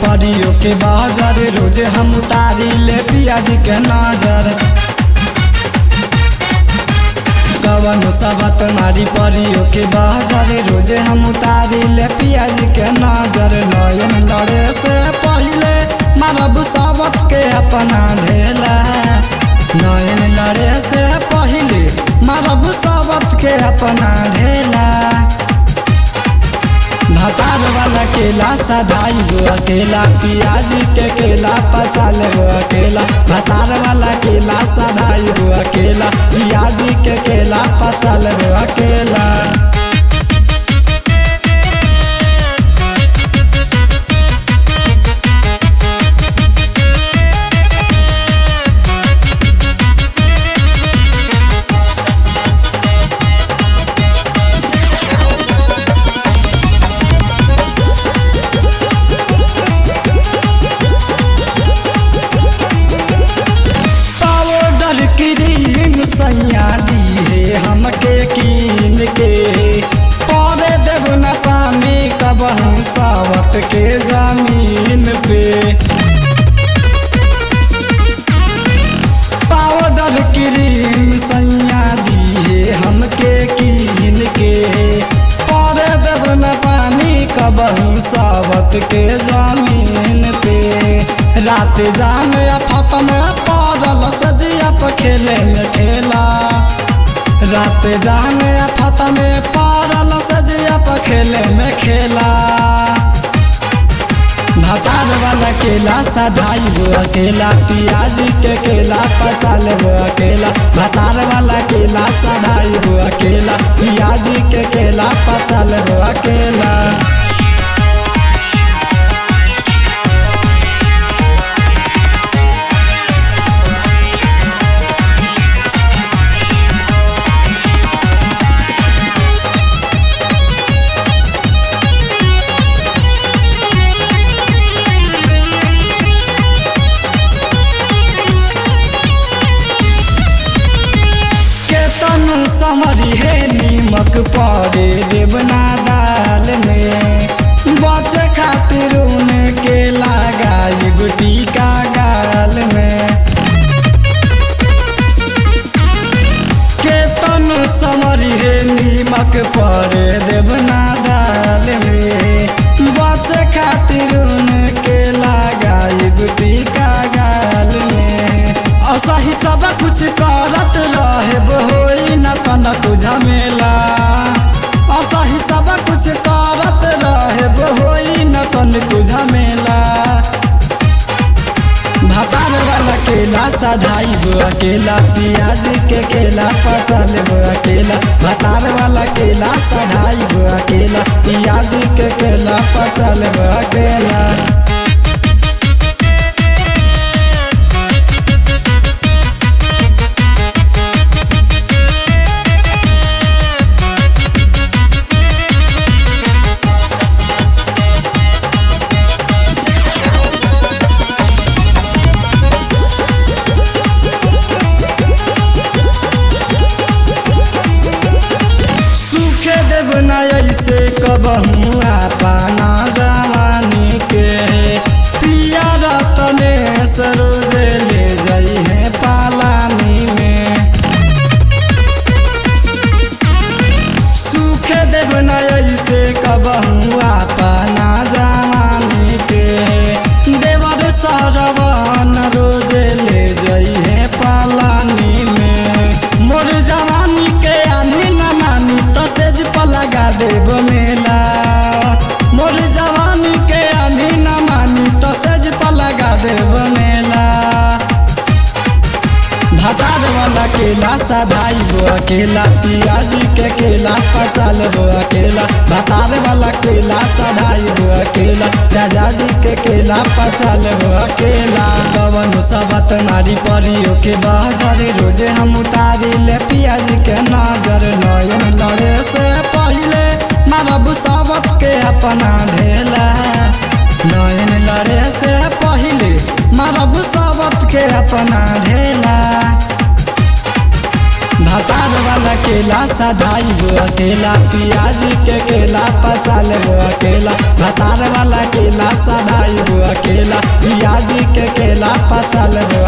परियो के बाजार रोज हम उतारी ले पियाज के नजर। कवनो सबत मारी परियो के बाजार रोज हम उतारी ले पियाज के नजर। नयन लड़े से पहले मारब सबत के अपना ढेला। नयन लड़े से पहले मारब सबत के अपना ढेला। भातार वाला केला सदाई गो अकेला, पियाज के केला पचाल गो अकेला। भातार वाला केला सदाई गो अकेला, पियाज के केला पचाल गो अकेला। क्रीम सैया दी है हमके कीन के, पौधे देव न पानी कबहू सावत के जमीन पे। पाउडर क्रीम सैया दी है हमके कीन के, पौधे देव न पानी कबहू सावत के जमीन पे। रात जान अफत में पड़ल सजिया पर खेले में खेला। रात जान अफत में पड़ल सजिया पर खेले में खेला। भातार वाला केला सदाई गो अकेला, पियाज के केला पचाल गो अकेला। भातार वाला केला सदाई गो अकेला, पियाज के केला पचाल गो अकेला। समरी है नीमक पड़े देवना दाल में, बचे खातिर उनके लगाई गुटी का गाल में। केतन समरी है नीमक पड़े देवना दाल में, बचे खातिर उनके लगाई गुटी का गाल में। असही सब कुछ करत रहे होई न कनक झमेला। असही सब कुछ करत रहे होई न कनक झमेला। भातार वाला केला सदाई गो अकेला, पियाज के केला पचाल गो अकेला। भातार वाला केला सदाई गो अकेला, पियाज के केला पचाल गो अकेला। ऐसे कबहू अपना जवानी के, पिया रतने सरोज ले जाई है पालानी में। सूखे देव न ऐसे कबहू अपना जवानी के, देवर सरवन रोज ले जाई है पालानी में। मोर जवानी के आनी न मानी तो सेज पर लगा देव मेला। मोर जवानी के आनी न मानी तो सेज पर लगा देव मेला। भातार वाला केला सदाई गो अकेला, पियाज के केला पचाल गो अकेला। भातार वाला केला सदाई गो अकेला, पियाज के केला पचाल गो अकेला। कवनो सबत मारी परियो के बाजार रोज हम उतारी ले पियाज के नजर। नयन लड़े से पहले मारब सबत के अपना ढेला। नयन लड़े से पहले मारब सबत के अपना ढेला। भातार वाला केला सदाई गो अकेला, पियाज के केला पचाल गो अकेला। भातार वाला केला सदाई गो अकेला पियाजी के केला पचाल